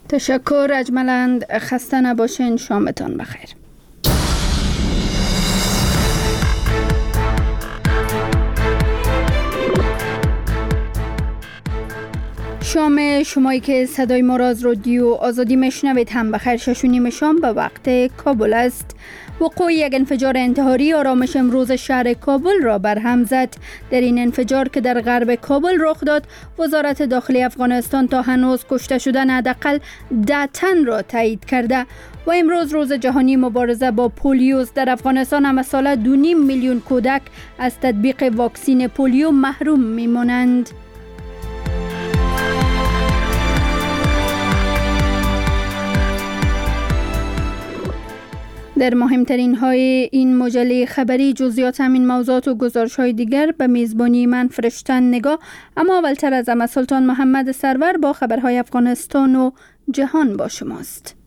تشکر اجملند، خسته نباشین، شامتان بخیر. شام شمایی که صدای ما را از رادیو آزادی میشنوید هم بخیر. 6:30 شام به وقت کابل است. وقوع یک انفجار انتحاری آرامش امروز شهر کابل را برهم زد. در این انفجار که در غرب کابل رخ داد، وزارت داخلی افغانستان تا هنوز کشته شدن حداقل 10 تن را تایید کرده و امروز روز جهانی مبارزه با پولیو. در افغانستان هم ساله 2.5 میلیون کودک از تطبیق واکسین پولیو محروم میمانند. در مهمترین های این مجله خبری جزئیات همین موضوعات و گزارش های دیگر به میزبانی من فرشتن نگاه. اما اولتر از همه سلطان محمد سرور با خبرهای افغانستان و جهان با شماست.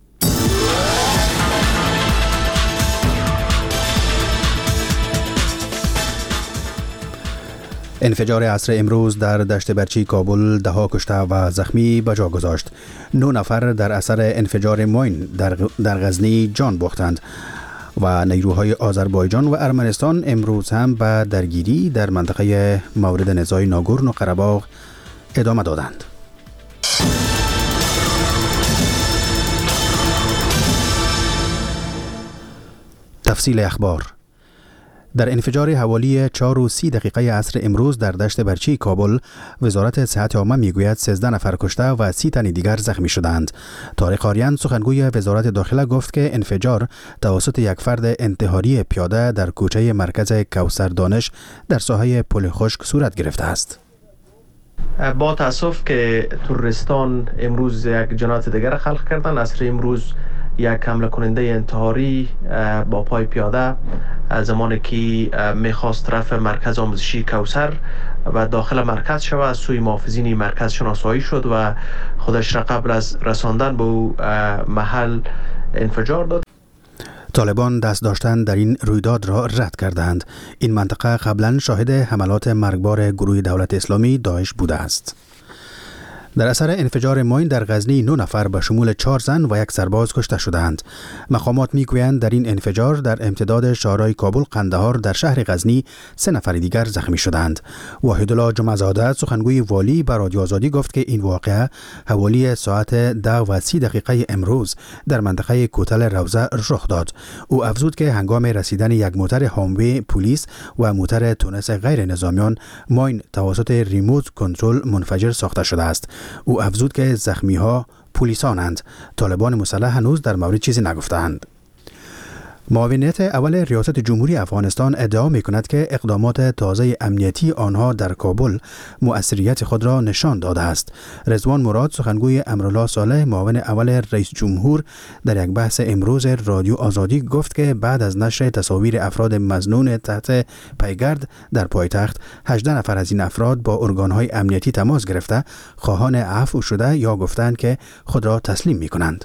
انفجار عصر امروز در دشت برچی کابل 10 کشته و زخمی به جا گذاشت. 9 نفر در اثر انفجار موین در غزنی جان باختند و نیروهای آذربایجان و ارمنستان امروز هم به درگیری در منطقه مورد نزاع ناگورنو قره‌باغ ادامه دادند. تفصیل اخبار. در انفجار حوالی 4:30 عصر امروز در دشت برچی کابل، وزارت صحت عامه میگوید 13 نفر کشته و 30 تن دیگر زخمی شدند. طارق آریان سخنگوی وزارت داخله گفت که انفجار توسط یک فرد انتحاری پیاده در کوچه مرکز کوثر دانش در ساحه پل خشک صورت گرفته است. با تاسف که تروریستان امروز یک جنایت دیگر خلق کردند. عصر امروز یک حمله کننده انتحاری با پای پیاده زمانی که میخواست طرف مرکز آموزشی کوثر و داخل مرکز شود، از سوی محافظین مرکز شناسایی شد و خودش را قبل از رساندن به محل انفجار داد. طالبان دست داشتن در این رویداد را رد کردند. این منطقه قبلا شاهد حملات مرگبار گروه دولت اسلامی داعش بوده است. در اثر انفجار ماین در غزنی 9 نفر به شمول 4 زن و 1 سرباز کشته شدند. مقامات میگویند در این انفجار در امتداد شهرهای کابل، قندهار در شهر غزنی 3 نفر دیگر زخمی شدند. واحدالله جمعه‌زاده سخنگوی والی به رادیو آزادی گفت که این واقعه حوالی ساعت 10:30 امروز در منطقه کوتل روضه رخ داد. او افزود که هنگام رسیدن یک موتر هاموی پلیس و موتر تونس غیر نظامیان، ماین توسط ریموت کنترل منفجر ساخته شده است. او افزود که زخمی ها پلیسانند. طالبان مسلح هنوز در مورد چیزی نگفتند. معاونیت اول ریاست جمهوری افغانستان ادعا می کند که اقدامات تازه امنیتی آنها در کابل مؤثریت خود را نشان داده است. رضوان مراد سخنگوی امرالله صالح معاون اول رئیس جمهور در یک بحث امروز رادیو آزادی گفت که بعد از نشر تصاویر افراد مظنون تحت پیگرد در پایتخت، 18 نفر از این افراد با ارگانهای امنیتی تماس گرفته خواهان عفو شده یا گفتند که خود را تسلیم می کنند.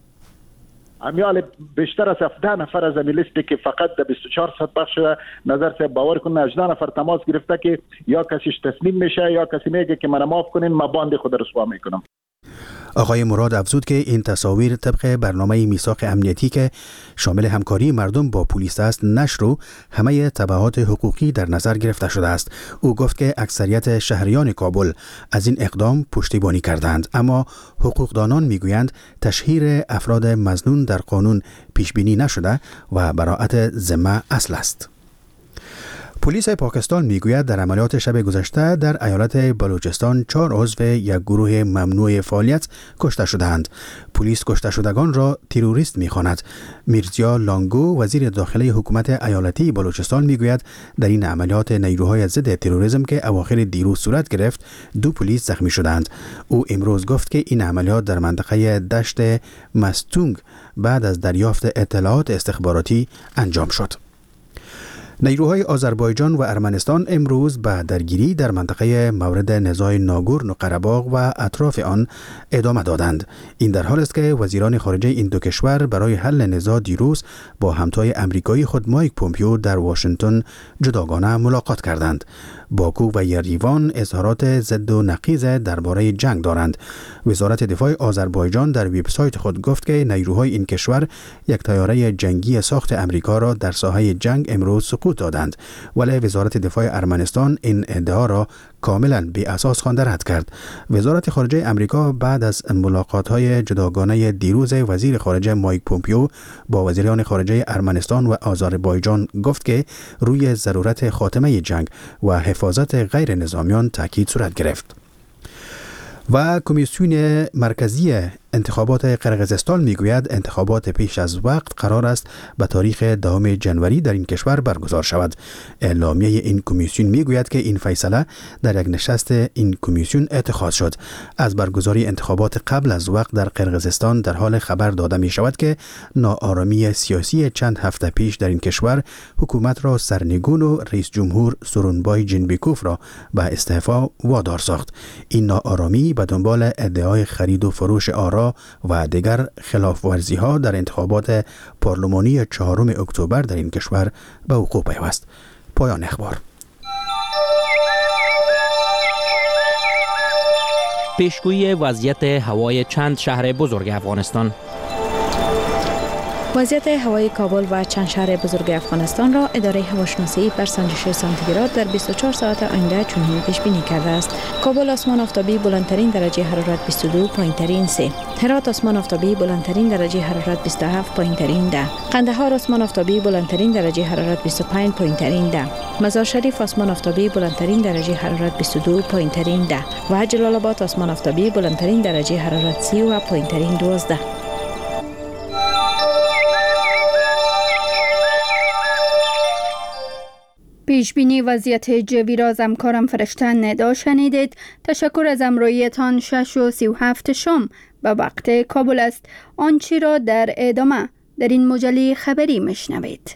امیال بیشتر از 17 نفر از این لیستی که فقط در 24 ساعت پخش شده، نظر صاحب باور کنه 18 نفر تماس گرفته که یا کسیش تسلیم میشه یا کسی میگه که من معاف کنین، من باند خود رسوا میکنم. آقای مراد افزود که این تصاویر طبق برنامه میثاق امنیتی که شامل همکاری مردم با پلیس است نشر و همه تبعات حقوقی در نظر گرفته شده است. او گفت که اکثریت شهریان کابل از این اقدام پشتیبانی کردند، اما حقوقدانان میگویند تشهیر افراد مظنون در قانون پیش بینی نشده و براءت ذمه اصل است. پلیس پاکستان میگوید در عملیات شب گذشته در ایالت بلوچستان 4 عضو یک گروه ممنوع فعالیت کشته شدند. پلیس کشته شدگان را تروریست میخواند. میرزیا لانگو وزیر داخلی حکومت ایالتی بلوچستان میگوید در این عملیات نیروهای ضد تروریسم که اواخر دیروز صورت گرفت 2 پلیس زخمی شدند. او امروز گفت که این عملیات در منطقه دشت مستونگ بعد از دریافت اطلاعات استخباراتی انجام شد. نیروهای آذربایجان و ارمنستان امروز به درگیری در منطقه مورد نزاع ناگورنو قره‌باغ و اطراف آن ادامه دادند. این در حال است که وزیران خارجه این دو کشور برای حل نزاع دیروز با همتای امریکایی خود مایک پومپیو در واشنگتن جداگانه ملاقات کردند. باکو و یریوان اظهارات ضد و نقیض درباره جنگ دارند. وزارت دفاع آذربایجان در وبسایت خود گفت که نیروهای این کشور یک طیاره جنگی ساخت امریکا را در ساحه جنگ امروز سقوط دادند، ولی وزارت دفاع ارمنستان این ادعا را کاملا بی اساس خوانده رد کرد. وزارت خارجه امریکا بعد از ملاقات‌های جداگانه دیروز وزیر خارجه مایک پومپیو با وزیران خارجه ارمنستان و آذربایجان گفت که روی ضرورت خاتمه جنگ و حفاظت غیر نظامیان تاکید صورت گرفت. و کمیسیون مرکزی انتخابات قرقیزستان میگوید انتخابات پیش از وقت قرار است به تاریخ 10 جنوری در این کشور برگزار شود. اعلامیه این کمیسیون میگوید که این فیصله در یک نشست این کمیسیون اتخاذ شد. از برگزاری انتخابات قبل از وقت در قرقیزستان در حال خبر داده می شود که ناآرامی سیاسی چند هفته پیش در این کشور حکومت را سرنگون و رئیس جمهور سورونبای جینبیکوف را به استعفا وادار ساخت. این ناآرامی به دنبال ادعای خرید و فروش آرا و دیگر خلاف‌ورزی ها در انتخابات پارلمانی 4 اکتبر در این کشور به وقوع پیوست. پایان اخبار. پیشگویی وضعیت هوای چند شهر بزرگ افغانستان. وضعیت هوای کابل و چند شهر بزرگ افغانستان را اداره هواشناسی بر سنجش سانتیگراد در 24 ساعت آینده چنین پیش بینی کرده است. کابل آسمان آفتابی بلندترین درجه حرارت 22، پایینترین 3. هرات آسمان آفتابی بلندترین درجه حرارت 27، پایینترین 10. قندهار آسمان آفتابی بلندترین درجه حرارت 25، پایینترین 10. مزار شریف آسمان آفتابی بلندترین درجه حرارت 22، پایینترین 10. و جلال آباد آسمان آفتابی بلندترین درجه حرارت 30 و پایینترین 12. پیشبینی وضعیت جوی را از همکارم فرشته ندا شنیدید. تشکر از همراهیتان. 6:37 شام به وقت کابل است. آنچه را در ادامه در این مجله خبری میشنوید.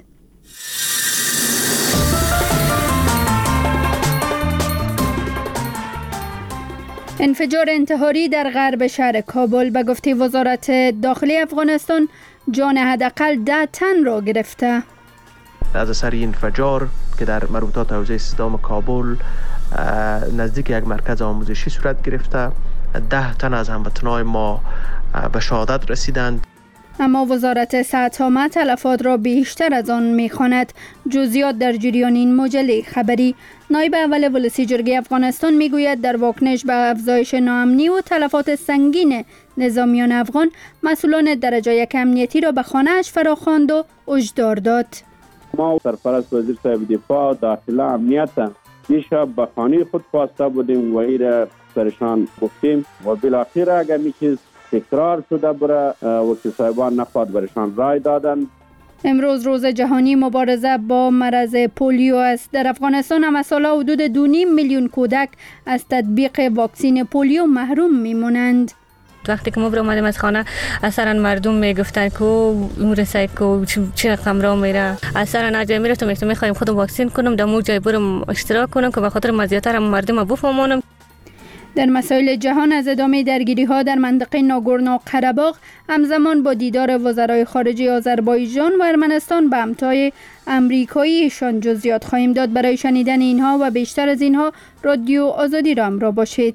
انفجار انتحاری در غرب شهر کابل به گفته وزارت داخلی افغانستان جان حداقل 10 تن را گرفته. از اثر این انفجار که در مربوطات حوزه استدام کابل نزدیک یک مرکز آموزشی صورت گرفته، 10 تن از هموطنان ما به شهادت رسیدند. اما وزارت صحت تلفات را بیشتر از آن می‌خواند. جزئیات در جریان این مجله خبری. نایب اول ولسی جرگه افغانستان میگوید در واکنش به افزایش ناامنی و تلفات سنگین نظامیان افغان، مسئولان درجه 1 امنیتی را به خانه‌اش فراخواند و هشدار داد. ما سرپرست وزیر صاحب دفاع داخله امنیت دیشب به خانه خود خواسته بودیم و این را سرشان گفتیم و بالاخره اگر می چیز تکرار شده بره وکیل صاحبان نخواد برشان رای دادن. امروز روز جهانی مبارزه با مرض پولیو است. در افغانستان هم سالا حدود 2.5 میلیون کودک از تطبیق واکسین پولیو محروم میمونند. وقتی که ما برآمدیم از خانه اثرا مردم میگفتن که امور سایب که چه رقم را میره، اثرا نجای میرفتم میخوایم خودم واکسین کنم، در مو جای برم اشتراک کنم که به خاطر مزیتر مردم بفهمونم. در مسائل جهان از ادامه درگیری ها در منطقه ناگورنو قره‌باغ همزمان با دیدار وزرای خارجه آذربایجان و ارمنستان به همتای امریکاییشان جزئیات خواهیم داد. برای شنیدن اینها و بیشتر از اینها رادیو آزادی را همراه باشید.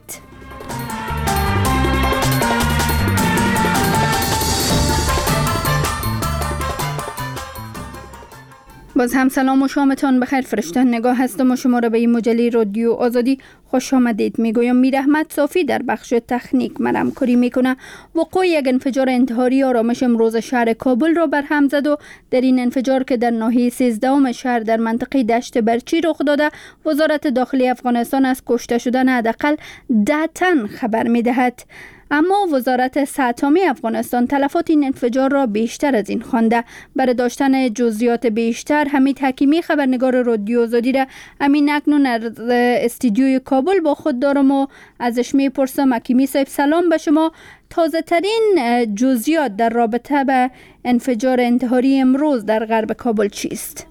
باز هم سلام و شامتان بخیر. فرشته نگاه هستم و شما را به این مجله رادیو آزادی خوش آمدید میگویم. میر احمد صافی در بخش تکنیک من همکاری میکنه. وقوع یک انفجار انتحاری آرامش امروز شهر کابل را برهم زد و در این انفجار که در ناحیه 13 شهر در منطقه دشت برچی رخ داده، وزارت داخلی افغانستان از کشته شدن حداقل 10 تن خبر میدهد. اما وزارت صحت افغانستان تلفات این انفجار را بیشتر از این خوانده. برای داشتن جزئیات بیشتر حمید حکیمی خبرنگار رادیو آزادی را همین اکنون از استودیوی کابل با خود دارم و ازش میپرسم. حکیمی صاحب سلام به شما. تازه ترین جزئیات در رابطه به انفجار انتحاری امروز در غرب کابل چیست؟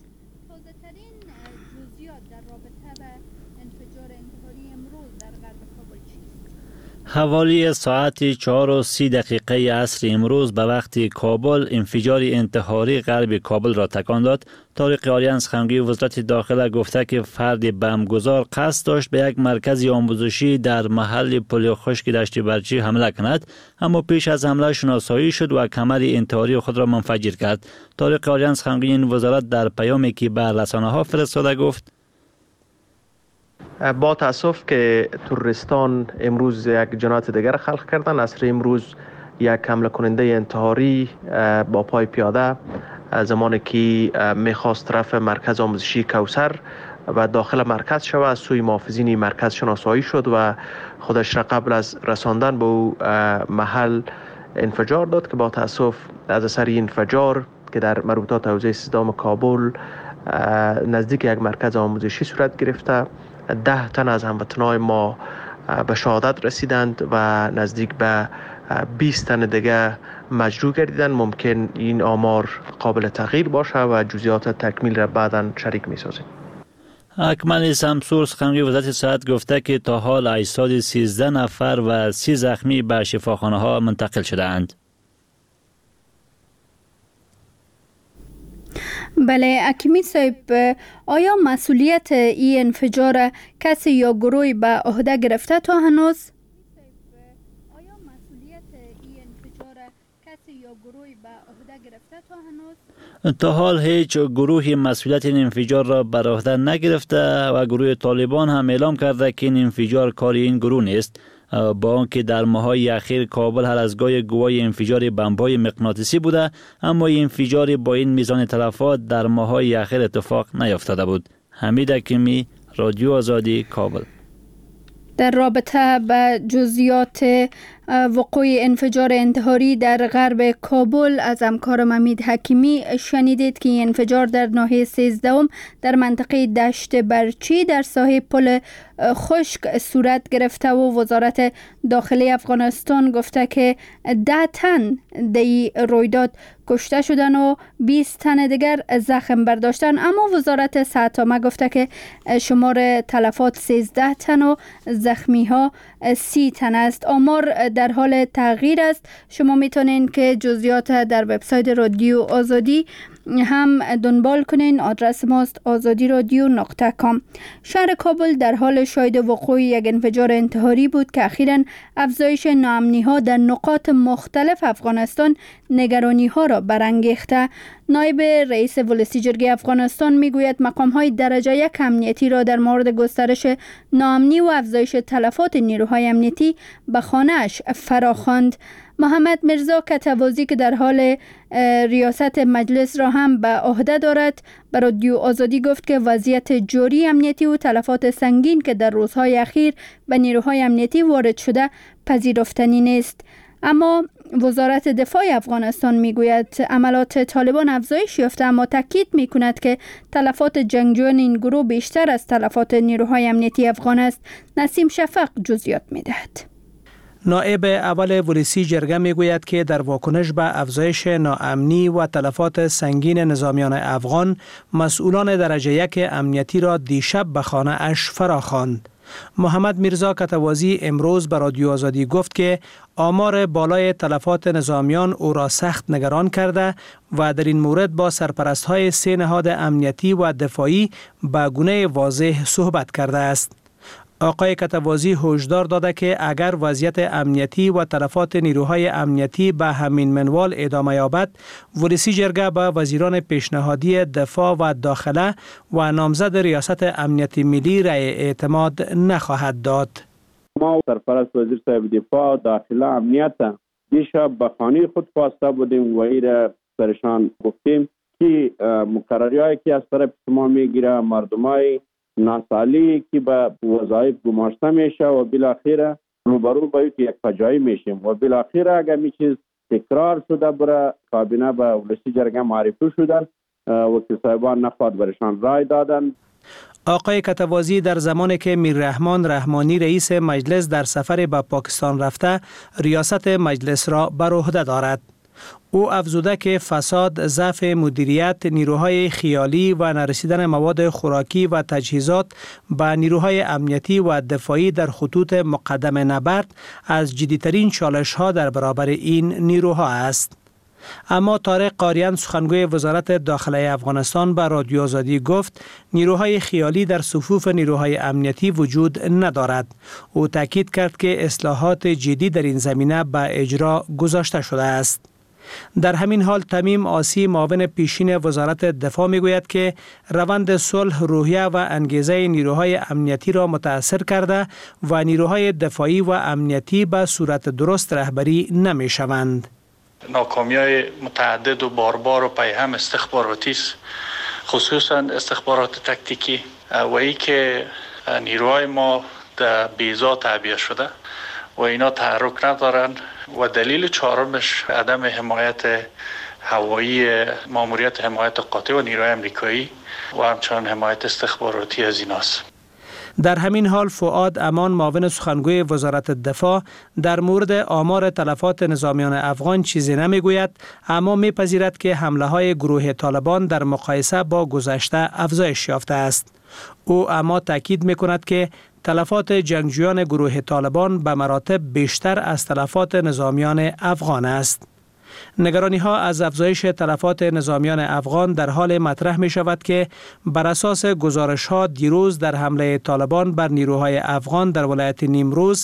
حوالی ساعت 4:30 عصر امروز به وقت کابل انفجار انتحاری غرب کابل را تکان داد. طارق آریان سخنگوی وزارت داخله گفته که فرد بمبگذار قصد داشت به یک مرکز آموزشی در محل پل خشک دشت برچی حمله کند، اما پیش از حمله شناسایی شد و کمر انتحاری خود را منفجر کرد. طارق آریان سخنگوی این وزارت در پیامی که به رسانه‌ها فرستاده گفت: با تاسف که تروریستان امروز یک جنایت دیگر خلق کردن. عصر امروز یک حمله کننده انتحاری با پای پیاده زمانی که میخواست طرف مرکز آموزشی کوثر و داخل مرکز شود از سوی محافظین مرکز شناسایی شد و خودش را قبل از رساندن به او محل انفجار داد که با تاسف از اثر انفجار که در مربوطات حوزه 13 کابل نزدیک یک مرکز آموزشی صورت گرفته 10 تن از هموطنان ما به شهادت رسیدند و نزدیک به 20 تن دیگه مجروح گردیدند. ممکن این آمار قابل تغییر باشه و جزئیات تکمیل را بعداً شریک می‌سازیم. اکمل سمسور سخنگوی وزارت صحت گفته که تا حال اجساد 13 نفر و 30 زخمی به شفاخانه‌ها منتقل شده‌اند. بله اکیمی صاحب، آیا مسئولیت این انفجار کسی یا گروهی به عهده گرفته تا هنوز؟ تا حال هیچ گروهی مسئولیت این انفجار را بر عهده نگرفته و گروه طالبان هم اعلام کرده که این انفجار کار این گروه نیست، با آنکه در ماه‌های اخیر کابل هر از گاهی گواه انفجار بمب‌های مغناطیسی بوده، اما این انفجار با این میزان تلفات در ماه‌های اخیر اتفاق نیفتاده بود. حمید حکیمی، رادیو آزادی، کابل. در رابطه با جزئیات وقوع انفجار انتحاری در غرب کابل از همکارم حمید حکیمی شنیدید که این انفجار در ناحیه 13 در منطقه دشت برچی در ساحل پل خشک صورت گرفته و وزارت داخلی افغانستان گفته که 10 تن در رویداد کشته شدن و 20 تن دیگر زخم برداشتن، اما وزارت صحت عامه گفته که شمار تلفات 13 تن و زخمی ها 30 تن است. آمار در حال تغییر است. شما میتونین که جزئیات در وبسایت رادیو آزادی هم دنبال کنین. آدرس ماست azadiradyo.com. شهر کابل در حال شاهد وقوع یک انفجار انتحاری بود که اخیراً افزایش ناامنی ها در نقاط مختلف افغانستان نگرانی ها را برانگیخته. نایب رئیس ولسی جرگه افغانستان میگوید مقام های درجه 1 امنیتی را در مورد گسترش ناامنی و افزایش تلفات نیروهای امنیتی به خانه‌اش فراخواند. محمد میرزا کتوازی که در حال ریاست مجلس را هم به عهده دارد به رادیو آزادی گفت که وضعیت جاری امنیتی و تلفات سنگین که در روزهای اخیر به نیروهای امنیتی وارد شده پذیرفتنی نیست. اما وزارت دفاع افغانستان میگوید عملات طالبان افزایش یافته، اما تاکید میکند که تلفات جنگجویان این گروه بیشتر از تلفات نیروهای امنیتی افغان است. نسیم شفق جزئیات میدهد. نائب اول ولسی جرگه میگوید که در واکنش به افزایش ناامنی و تلفات سنگین نظامیان افغان، مسئولان درجه 1 امنیتی را دیشب به خانه اش فراخواند. محمد میرزا کتوازی امروز به رادیو آزادی گفت که آمار بالای تلفات نظامیان او را سخت نگران کرده و در این مورد با سرپرست‌های 3 نهاد امنیتی و دفاعی به گونه واضح صحبت کرده است. آقای کتوازی هشدار داده که اگر وضعیت امنیتی و تلفات نیروهای امنیتی به همین منوال ادامه یابد، ولسی جرگه به وزیران پیشنهادی دفاع و داخله و نامزد ریاست امنیت ملی رأی اعتماد نخواهد داد. ما سرپرست وزیر صاحب دفاع داخله امنیت دیشب به خانه خود خواسته بودیم و این سرشان گفتیم که مقرری‌هایی که از طرف شما میگیره مردمای ناسالی که به وظایف گماشته میشه و بالاخره روبرو به یک فجایع میشیم و بالاخره اگر می چیز تکرار شده بره کابینه به ولسی جرگه معرفی شدن وکیل صاحبان نخواهد برشان رای دادن. آقای کتوازی در زمانی که میررحمان رحمانی رئیس مجلس در سفر به پاکستان رفته ریاست مجلس را بر عهده دارد. او افزوده که فساد، ضعف مدیریت، نیروهای خیالی و نرسیدن مواد خوراکی و تجهیزات به نیروهای امنیتی و دفاعی در خطوط مقدم نبرد از جدیترین چالش‌ها در برابر این نیروها است. اما طارق قاریان سخنگوی وزارت داخلی افغانستان به رادیو آزادی گفت نیروهای خیالی در صفوف نیروهای امنیتی وجود ندارد. او تاکید کرد که اصلاحات جدی در این زمینه به اجرا گذاشته شده است. در همین حال تمیم آسی معاون پیشین وزارت دفاع میگوید که روند صلح روحیه و انگیزه نیروهای امنیتی را متاثر کرده و نیروهای دفاعی و امنیتی به صورت درست رهبری نمی شوند. ناکامی‌های متعدد و باربار و پیهم استخباراتی است، خصوصا استخبارات تکتیکی و ای که نیروهای ما در بیضا تعبیه شده و اینا تحرک ندارن و دلیل چهارمش عدم حمایت هوایی، ماموریت حمایت قاطع و نیروهای امریکایی و همچنان حمایت استخباراتی از ایناست. در همین حال فؤاد امان معاون سخنگوی وزارت دفاع در مورد آمار تلفات نظامیان افغان چیزی نمیگوید، اما میپذیرد که حمله های گروه طالبان در مقایسه با گذشته افزایش یافته است. او اما تاکید میکند که تلفات جنگجویان گروه طالبان به مراتب بیشتر از تلفات نظامیان افغان است. نگرانی ها از افزایش تلفات نظامیان افغان در حال مطرح می شود که بر اساس گزارش ها دیروز در حمله طالبان بر نیروهای افغان در ولایت نیمروز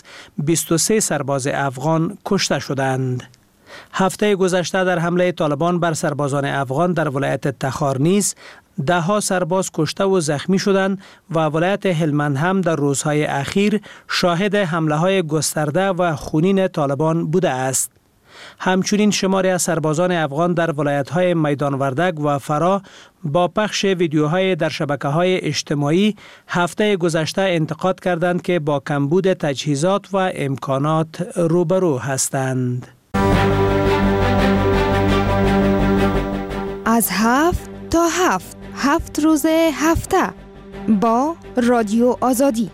23 سرباز افغان کشته شدند. هفته گذشته در حمله طالبان بر سربازان افغان در ولایت تخار نیز 10 سرباز کشته و زخمی شدند و ولایت هلمند هم در روزهای اخیر شاهد حمله های گسترده و خونین طالبان بوده است. همچنین شماری از سربازان افغان در ولایت‌های میدان وردک و فرا با پخش ویدیوهای در شبکه‌های اجتماعی هفته گذشته انتقاد کردند که با کمبود تجهیزات و امکانات روبرو هستند. از 7 تا 7 روز هفته با رادیو آزادی.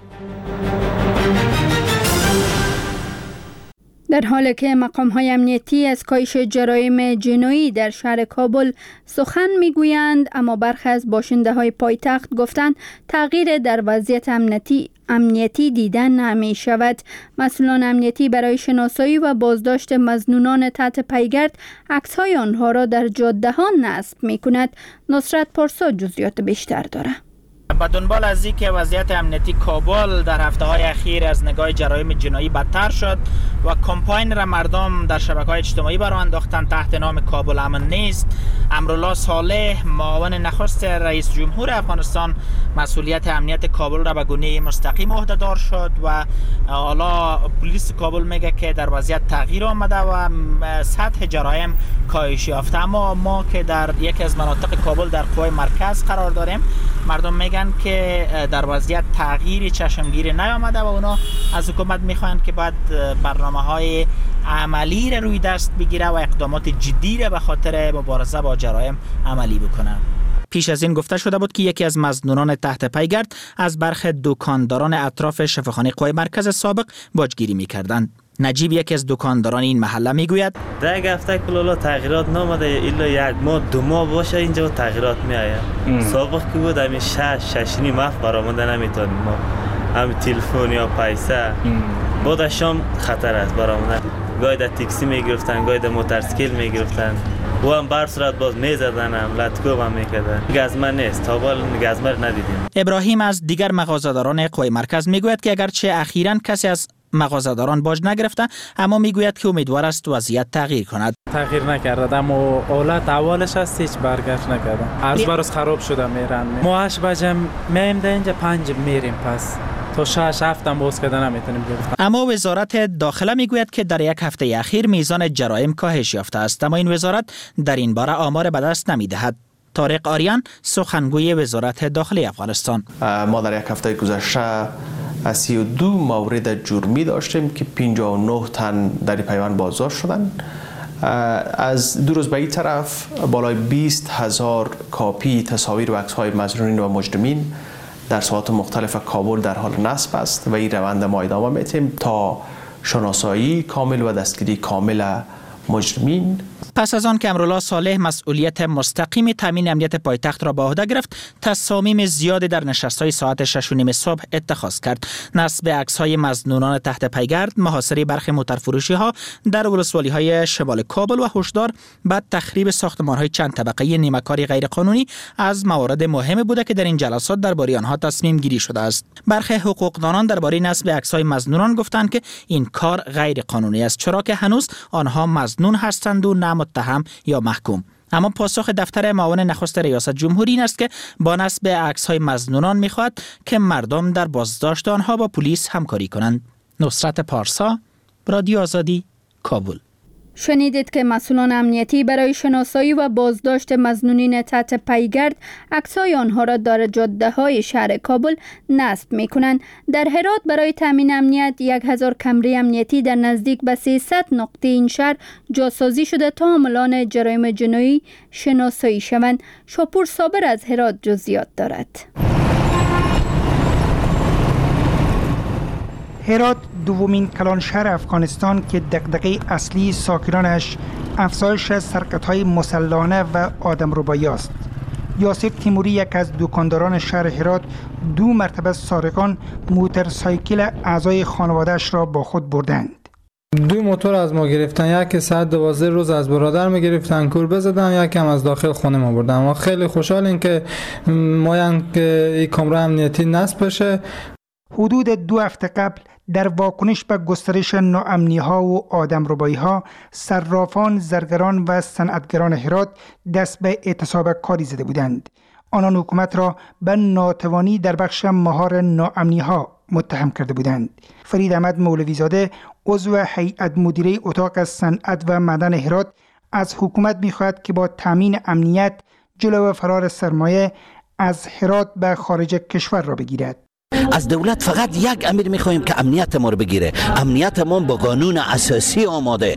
در حالی که مقام‌های امنیتی از کاهش جرایم جنایی در شهر کابل سخن می‌گویند، اما برخی از باشنده‌های پایتخت گفتند تغییر در وضعیت امنیتی دیدن نمی‌شود. مسئولان امنیتی برای شناسایی و بازداشت مظنونان تحت پیگرد عکس‌های آنها را در جاده‌ها نصب می‌کند. نصرت پارسا جزئیات بیشتر دارد. با دنبال از اینکه وضعیت امنیتی کابل در هفته‌های اخیر از نگاه جرایم جنایی بدتر شد و کمپاین را مردم در شبکه‌های اجتماعی برآ انداختند تحت نام کابل امن نیست، امرالله صالح معاون نخست رئیس جمهور افغانستان مسئولیت امنیت کابل را به گونه مستقیم عهده‌دار شد و حالا پلیس کابل میگه که در وضعیت تغییر آمده و سطح جرایم کاهش یافته. اما ما که در یکی از مناطق کابل در قوای مرکز قرار داریم، مردم میگن که در وضعیت تغییری چشمگیری نیامده و اونا از حکومت میخواهند که باید برنامه‌های عملی را روی دست بگیره و اقدامات جدی را به خاطر مبارزه با جرایم عملی بکنه. پیش از این گفته شده بود که یکی از مظنونان تحت پیگرد از برخی دکانداران اطراف شفاخانه قوای مرکز سابق باجگیری میکردند. نجیب یکی از دکانداران این محله میگوید در یک هفته کلالا تغییرات نامده، الا یک ماه 2 ماه باشه اینجا تغییرات میآید. سابق که بود همین 6 نیم هفت برآمده نمیتونیم ما، همین تلفن یا پیسه بعد شام خطر است برآمده. گاهی در تاکسی میگرفتن، گاهی در موتورسیکل میگرفتن و هم بر صورت باز میزدن، هم لطکوب هم میکردن. گزمه نیست، تا حال گزمه رو ندیدیم. ابراهیم از دیگر مغازه‌داران قوای مرکز میگوید که اگرچه اخیراً کسی از مغازه‌داران باج نگرفته، اما میگوید که امیدوار است وضعیت تغییر کند. تغییر نکرده، اما حالت اولش است، هیچ برگشت نکردم. از برس خراب شده میرن. ما 8 بجه میایم در اینجا 5 میریم، پس تا 6-7 هم باز کردن نمیتونیم بریم. اما وزارت داخله میگوید که در یک هفته اخیر میزان جرایم کاهش یافته است، اما این وزارت در این باره آمار به دست نمیدهد. طارق قاریان سخنگوی وزارت داخلی افغانستان: ما در یک هفته گذشته 32 مورد جرمی داشتیم که 59 تن در پیوند بازداشت شدند. از 2 روز به این طرف بالای 20,000 کاپی تصاویر و عکس‌های مظنونین و مجرمین در ساحات مختلف کابل در حال نصب است و این روند ما ادامه میدیم تا شناسایی کامل و دستگیری کامل مجرمین. پس از آن که امرالله صالح مسئولیت مستقیم تامین امنیت پایتخت را به عهده گرفت، تصامیم زیادی در نشست‌های ساعت 6:30 صبح اتخاذ کرد. نصب عکس‌های مظنونان تحت پیگرد، محاصره برخی موترفروشی‌ها در ولسوالی‌های شمال کابل و هشدار بعد تخریب ساختمان‌های چند طبقه نیمه‌کاری غیرقانونی از موارد مهم بوده که در این جلسات درباره آنها تصمیم گیری شده است. برخی حقوقدانان درباره نصب عکس‌های مظنونان گفتند که این کار غیر قانونی است، چرا که هنوز آنها مظنون هستند و نه متهم یا محکوم. اما پاسخ دفتر معاون نخست ریاست جمهوری این است که با نصب عکس‌های مظنونان می‌خواهد که مردم در بازداشت آنها با پلیس همکاری کنند. نصرت پارسا، رادیو آزادی، کابل. شنیدید که مسئولان امنیتی برای شناسایی و بازداشت مظنونین تحت پیگرد عکسای آنها را در جاده‌های شهر کابل نصب می‌کنند. در هرات برای تامین امنیت 1000 کمره امنیتی در نزدیک به 300 نقطه این شهر جاسازی شده تا عاملان جرایم جنایی شناسایی شوند. شاپور صابر از هرات جزئیات دارد. هرات دومین کلان شهر افغانستان که دغدغه اصلی ساکنانش افزایش سرقت‌های مسلحانه و آدمربایی است. یاسر تیموری، یک از دکانداران شهر هرات، 2 مرتبه سارقان موتورسایکل اعضای خانواده‌اش را با خود بردند. 2 موتور از ما گرفتن، یک ساعت 12 روز از برادر ما گرفتن، کوربه زدن، یک هم از داخل خونه ما بردن. ما خیلی خوشحالیم که این کامرا امنیتی نصب بشه. حدود 2 هفته قبل در واکنش به گسترش ناامنی‌ها و آدمربایی‌ها، صرافان، زرگران و صنعتگران هرات دست به اعتصاب کاری زده بودند. آنان حکومت را به ناتوانی در بخش مهار ناامنی‌ها متهم کرده بودند. فرید احمد مولوی زاده، عضو هیئت مدیره اتاق صنعت و معدن هرات، از حکومت می‌خواهد که با تامین امنیت جلو فرار سرمایه از هرات به خارج کشور را بگیرد. از دولت فقط یک امر میخواهیم که امنیت ما رو بگیره. امنیت ما با قانون اساسی آماده،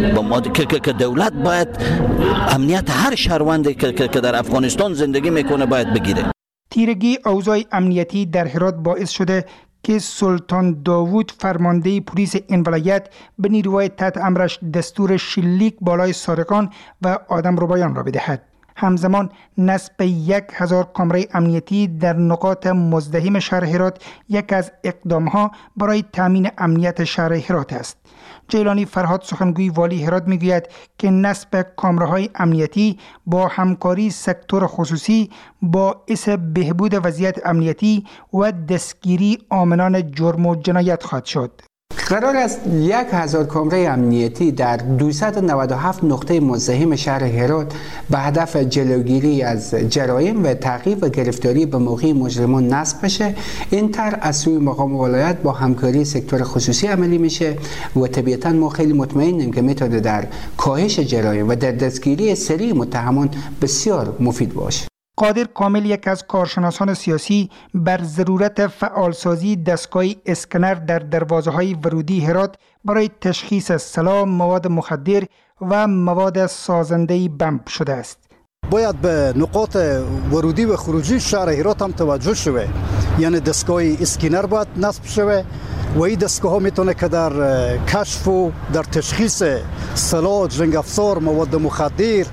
که دولت باید امنیت هر شهروندی که در افغانستان زندگی میکنه باید بگیره. تیرگی اوضاع امنیتی در هرات باعث شده که سلطان داوود، فرمانده پلیس این ولایت، به نیروهای تحت امرش دستور شلیک بالای سارقان و آدمربایان را بدهد. همزمان نصب 1000 کامره امنیتی در نقاط مزدحم شهر هرات یک از اقدامها برای تامین امنیت شهر هرات است. جیلانی فرهاد، سخنگوی والی هرات، میگوید که نصب کامره‌های امنیتی با همکاری سکتور خصوصی باعث بهبود وضعیت امنیتی و دستگیری عاملان جرم و جنایت خواهد شد. قرار است 1000 کامره امنیتی در 297 نقطه مزدحم شهر هرات به هدف جلوگیری از جرایم و تعقیب و گرفتاری به موقع مجرمان نصب بشه. این طرح از سوی مقام ولایت با همکاری سکتور خصوصی عملی میشه و طبیعتاً ما خیلی مطمئنیم که میتونه در کاهش جرایم و در دستگیری سریع متهمان بسیار مفید باشه. قادر کامل، یک از کارشناسان سیاسی، بر ضرورت فعالسازی دستگاه اسکنر در دروازه‌های ورودی هرات برای تشخیص سلاح، مواد مخدر و مواد سازنده بمب شده است. باید به نقاط ورودی و خروجی شهر هرات هم توجه شود. یعنی دستگاه اسکنر باید نصب شود و این دستگاه ها میتونه که در کشف و در تشخیص سلاح، جنگ افزار، مواد مخدر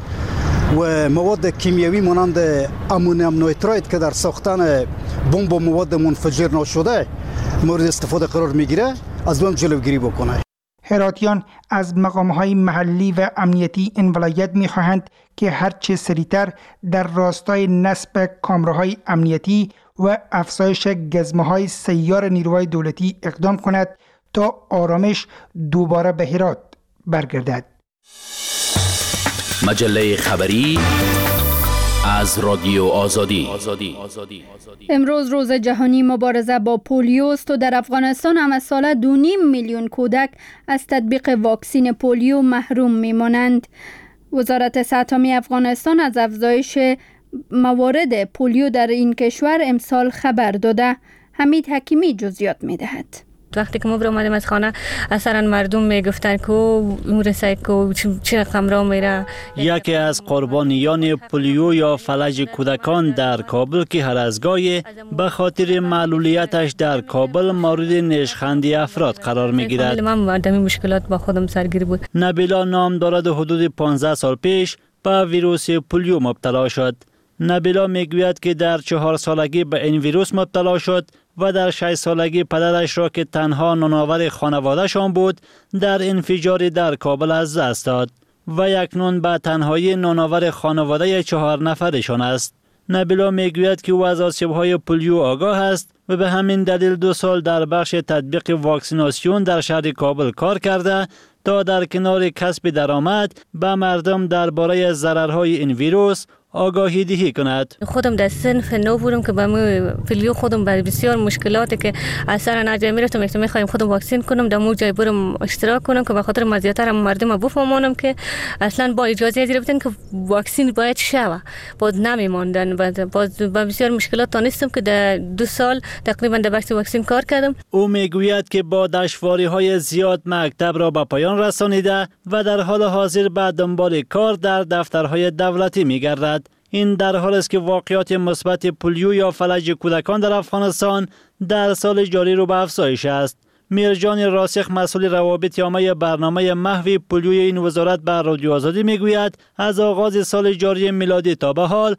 و مواد کیمیایی مانند امونیوم نیترایت که در ساختن بمب و مواد منفجر ناشده مورد استفاده قرار میگیره، از اون جلوگیری بکنه. هراتیان از مقام‌های محلی و امنیتی این ولایت می‌خواهند که هرچه سریعتر در راستای نصب کامره‌های امنیتی و افزایش گزمه‌های سیار نیروهای دولتی اقدام کند تا آرامش دوباره به هرات برگردد. مجله خبری از رادیو آزادی. امروز روز جهانی مبارزه با پولیو است و در افغانستان هم از ساله 2.5 میلیون کودک از تطبیق واکسین پولیو محروم میمانند. وزارت صحت عامه افغانستان از افزایش موارد پولیو در این کشور امسال خبر داده. حمید حکیمی جزئیات می‌دهد. وقتی که ما برآمدیم از خانه اصلا مردم میگفتن که اون رسای که چه رقم را میره. یکی از قربانیان پولیو یا فلج کودکان در کابل که هر از گاهی به خاطر معلولیتش در کابل مورد نشخندی افراد قرار میگیرد. من دمی مشکلات با خودم سرگیر بود. نبیلا نام دارد حدود 15 سال پیش به ویروس پولیو مبتلا شد. نبیلا میگوید که در 4 سالگی به این ویروس مبتلا شد و در 6 سالگی پدرش را که تنها نانآور خانواده‌شان بود در انفجاری در کابل از دست داد و اکنون به تنهایی نانآور خانواده 4 نفرشان است. نبیلا میگوید که او از آسیب‌های پولیو آگاه است و به همین دلیل 2 سال در بخش تطبیق واکسیناسیون در شهر کابل کار کرده تا در کنار کسب درآمد به مردم درباره ضررهای این ویروس آگاهی دهی کند. خودم در صنف نو بودم که با پولیو خودم بر بسیار مشکلاتی که اثر نجای میرفتم که میخوایم خودم واکسین کنم در مو جای برم اشتراک کنم که به خاطر مزیت‌ها مردم بفهمونم که اصلا با اجازه گرفتن که واکسین باید شوه باز نمیماندن باز با بسیار مشکلات دانستم که در 2 سال تقریبا در بخش واکسین کار کردم. او میگوید که با دشواری‌های زیاد مکتب را به پایان رسانیده و در حال حاضر به دنبال کار در دفترهای دولتی میگردد. این در حال است که واقعات مثبت پولیو یا فلج کودکان در افغانستان در سال جاری رو به افزایش است. میرجان راسخ مسئول روابط عامه برنامه محو پولیوی این وزارت به رادیو آزادی میگوید از آغاز سال جاری میلادی تا به حال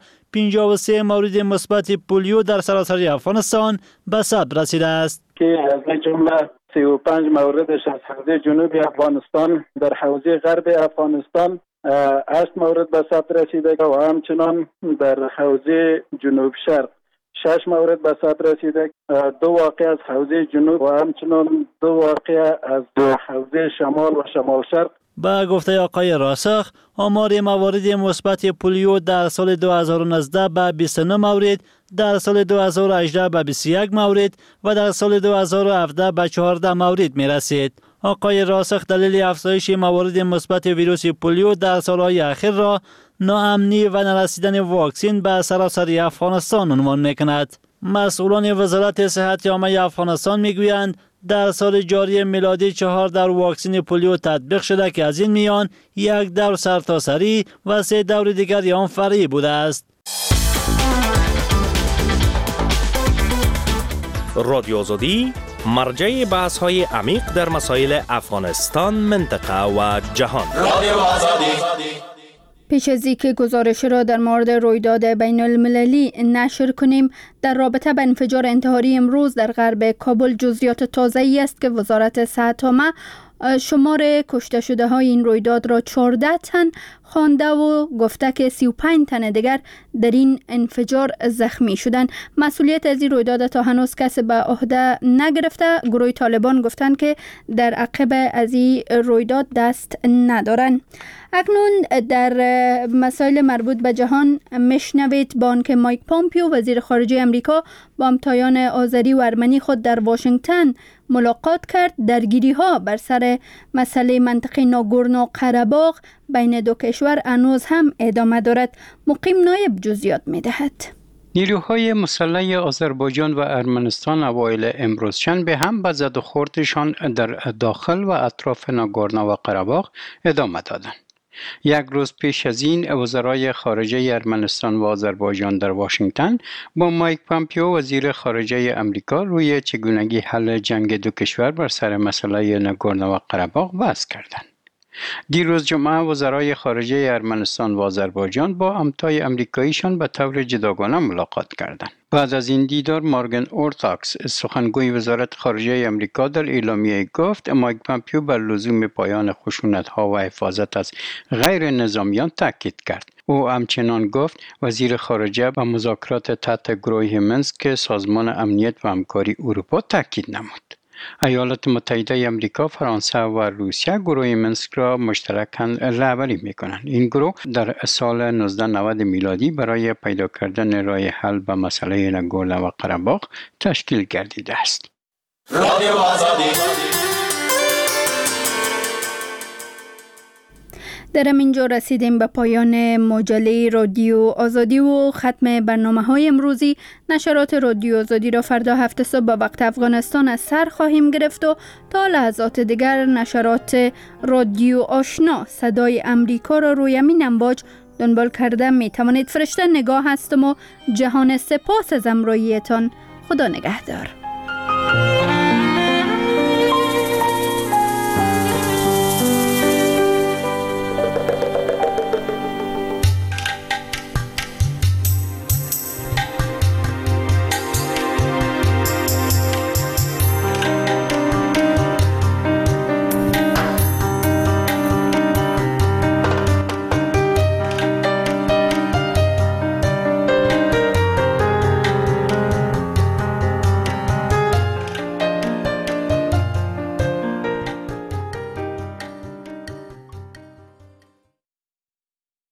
53 مورد مثبت پولیو در سراسر افغانستان به ثبت رسیده است که از جمله 35 موردش از حوزه جنوبی افغانستان در حوزه غرب افغانستان 8 مورد به ثبت رسیده و همچنان در حوزه جنوب شرق 6 مورد به ثبت رسیده، 2 واقع از حوزه جنوب و همچنان 2 واقع از حوزه شمال و شمال شرق. با گفته آقای راسخ، آمار موارد مثبت پولیو در سال 2019 به 29 مورد، در سال 2018 به 21 مورد و در سال 2017 به 14 مورد می رسید. آقای راسخ دلیل افزایش موارد مثبت ویروس پولیو در سالهای اخیر را ناامنی و نرسیدن واکسین به سراسر افغانستان عنوان می‌کند. مسئولان وزارت صحت عامه افغانستان میگویند در سال جاری میلادی 4 دور واکسن پولیو تطبیق شده که از این میان 1 دور سرتاسری و 3 دور دیگر آن فرعی بوده است. رادیو آزادی مرجع بحث‌های عمیق در مسائل افغانستان، منطقه و جهان. رادیو آزادی. پیش از اینکه گزارش را در مورد رویداد بین المللی نشر کنیم، در رابطه با انفجار انتحاری امروز در غرب کابل جزئیات تازه‌ای است که وزارت صحت عامه شمار کشته شده های این رویداد را 14 تن خوانده و گفته که 35 تن دیگر در این انفجار زخمی شدند. مسئولیت از این رویداد تا هنوز کسی به عهده نگرفته. گروه طالبان گفتند که در عقب از این رویداد دست ندارند. اکنون در مسائل مربوط به جهان میشنوید بانک مایک پامپیو وزیر خارجه امریکا با همتایان آذری و ارمنی خود در واشنگتن ملاقات کرد. درگیری ها بر سر مسئله منطقه ناگورنو قره‌باغ بین دو کشور هنوز هم ادامه دارد. مقیم نایب جزئیات می‌دهد. نیروهای مسلح آذربایجان و ارمنستان اوایل امروز شنبه هم به زد و خوردشان در داخل و اطراف ناگورنو و قره‌باغ ادامه دادند. 1 روز پیش از این وزرای خارجه ارمنستان و آذربایجان در واشنگتن با مایک پامپیو وزیر خارجه امریکا روی چگونگی حل جنگ دو کشور بر سر مسئله ناگورنو و قره‌باغ بحث کردند. دیروز جمعه وزرای خارجه ارمنستان و آذربایجان با همتای امریکاییشان به طور جداگانه ملاقات کردند. بعد از این دیدار مارگن اورتاکس سخنگوی وزارت خارجه امریکا در اعلامیه گفت مایک پامپیو بر لزوم پایان خشونت‌ها و حفاظت از غیر نظامیان تاکید کرد. او همچنان گفت وزیر خارجه به مذاکرات تحت گروه منسک سازمان امنیت و همکاری اروپا تاکید نمود. ایالات متحده امریکا، فرانسه و روسیه گروه منسک را مشترکاً رهبری می‌کنند. این گروه در سال 1990 میلادی برای پیدا کردن راه حل به مسئله ناگورنو و قره‌باغ تشکیل گردیده است. رادیو آزادی. در اینجا رسیدیم به پایان مجله رادیو آزادی و ختم برنامه‌های امروزی. نشرات رادیو آزادی را فردا 7 صبح به وقت افغانستان از سر خواهیم گرفت و تا لحظات دیگر نشرات رادیو آشنا صدای امریکا را روی همین امواج دنبال کرده می توانید. فرشته نگاه هستم و جهان سپاس از همراهیتان. خدا نگهدار.